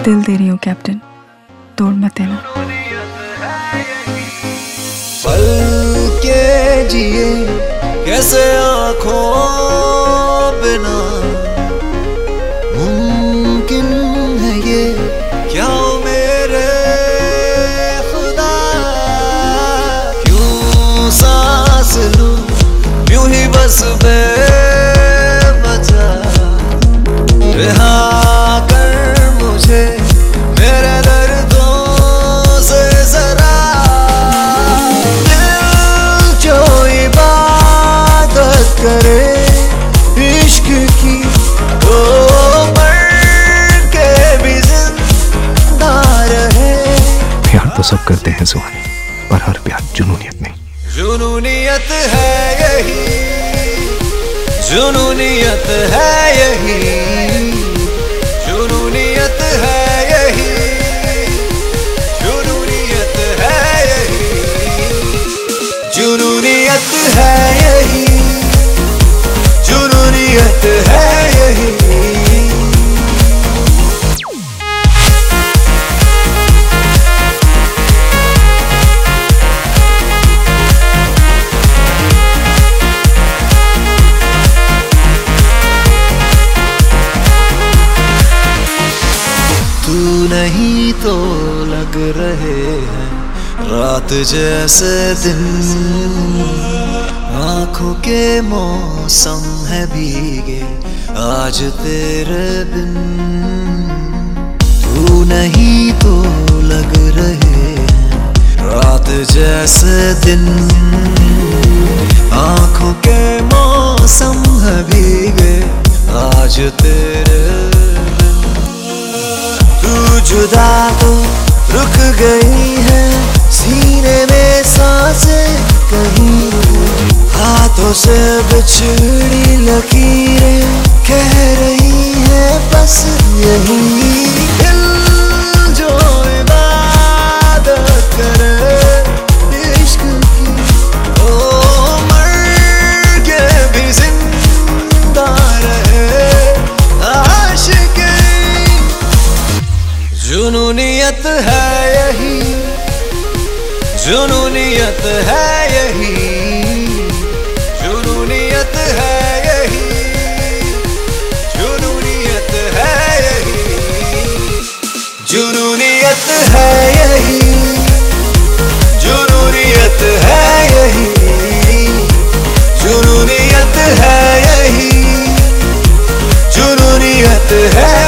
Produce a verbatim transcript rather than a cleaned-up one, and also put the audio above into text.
दिल दे रही हूँ कैप्टन, तोड़ मत देना। पल के जिए कैसे आँखों बिना, मुमकिन है ये क्या मेरे खुदा, क्यों सांस लूं यूं ही बस बेवजह, रिहा कर मुझे मेरे दर्दों से जरा, दिल जो इबादत करे इश्क की तो मर के भी जिंदा रहे। प्यार तो सब करते हैं सुहानी, पर हर प्यार जुनूनियत नहीं। जुनूनियत है यही, जुनूनियत है यही, जुनूनियत है यही, जुनूनियत है यही, जुनूनियत है यही, जुनूनियत है यही। तू नहीं तो लग रहे हैं रात जैसे दिन, आंखों के मौसम है भीगे आज तेरे बिन, तू नहीं तो लग रहे हैं रात जैसे दिन, आंखों के मौसम है भीगे आज तेरे, तू जुदा तो रुक गई है सीने में सांसें कहीं, हाथों से बिछड़ी लकीरें कह रही है बस यही, दिल जो इबादत करे इश्क की ओ मर के भी जिंदा रहे, आशिक़ जुनूनियत है यही, जुनूनियत है यही, जुनूनियत है यही, जुनूनियत है यही, जुनूनियत है यही, जुनूनियत है यही, जुनूनियत है यही, जुनूनियत है